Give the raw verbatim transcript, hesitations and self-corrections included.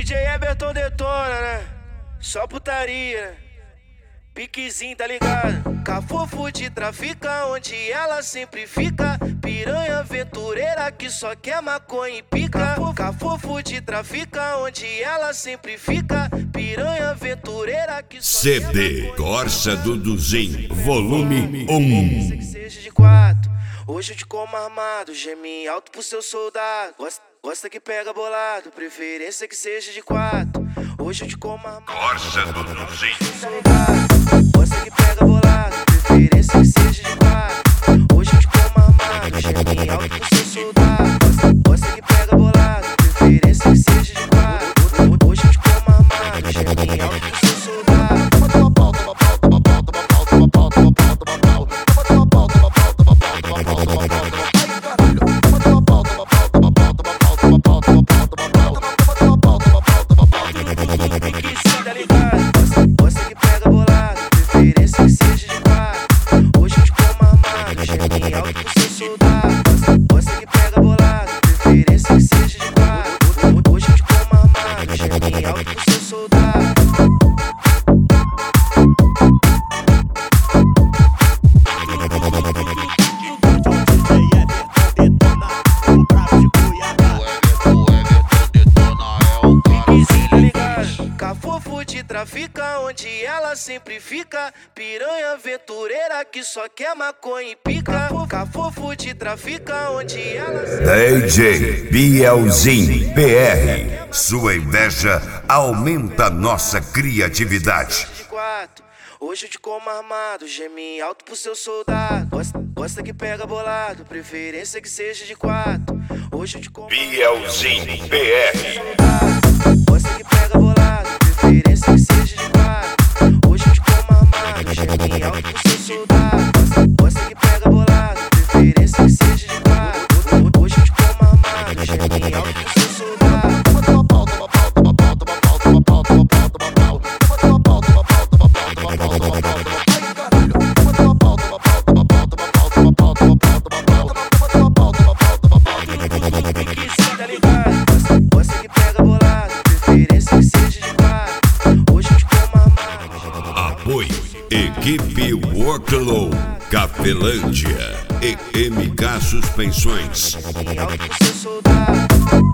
J Everton detona, né? Só putaria, né? Piquezinho, tá ligado? Cafofo de trafica, onde ela sempre fica. Piranha aventureira que só quer maconha e pica. Cafofo de trafica, onde ela sempre fica. Piranha aventureira que só C quer D Corsa Duduzim, volume um. Que seja de quatro. Hoje eu te como armado, gemi alto pro seu soldado. Gosta, gosta que pega bolado, preferência que seja de quatro. Hoje eu te como armado. Corsa Duduzim. Gosta que pega bolado, preferência que seja de quatro. Hoje eu te como armado, gemi alto pro seu soldado. Gosta que pega bolado, preferência que seja de quatro. Hoje eu te como armado, gemi alto pro seu soldado. Cafofo de trafica, onde ela sempre fica. Piranha aventureira que só quer maconha e pica. Cafofo de trafica, onde ela sempre D J Bielzinho P R. Sua inveja aumenta nossa criatividade. Hoje eu te como armado, gemi alto pro seu soldado. Gosta, gosta que pega bolado, preferência que seja de quatro. Hoje eu te como Bielzinho P R. Gosta que pega bolado, preferência que seja de quatro. Hoje eu te como armado, gemi alto pro seu soldado. Gosta que pega bolado, preferência que seja de quatro. Hoje eu te como armado, gemi alto pro seu soldado. Apoio Equipe Workload, Cafelândia e M K Suspensões. Alto pro seu soldado.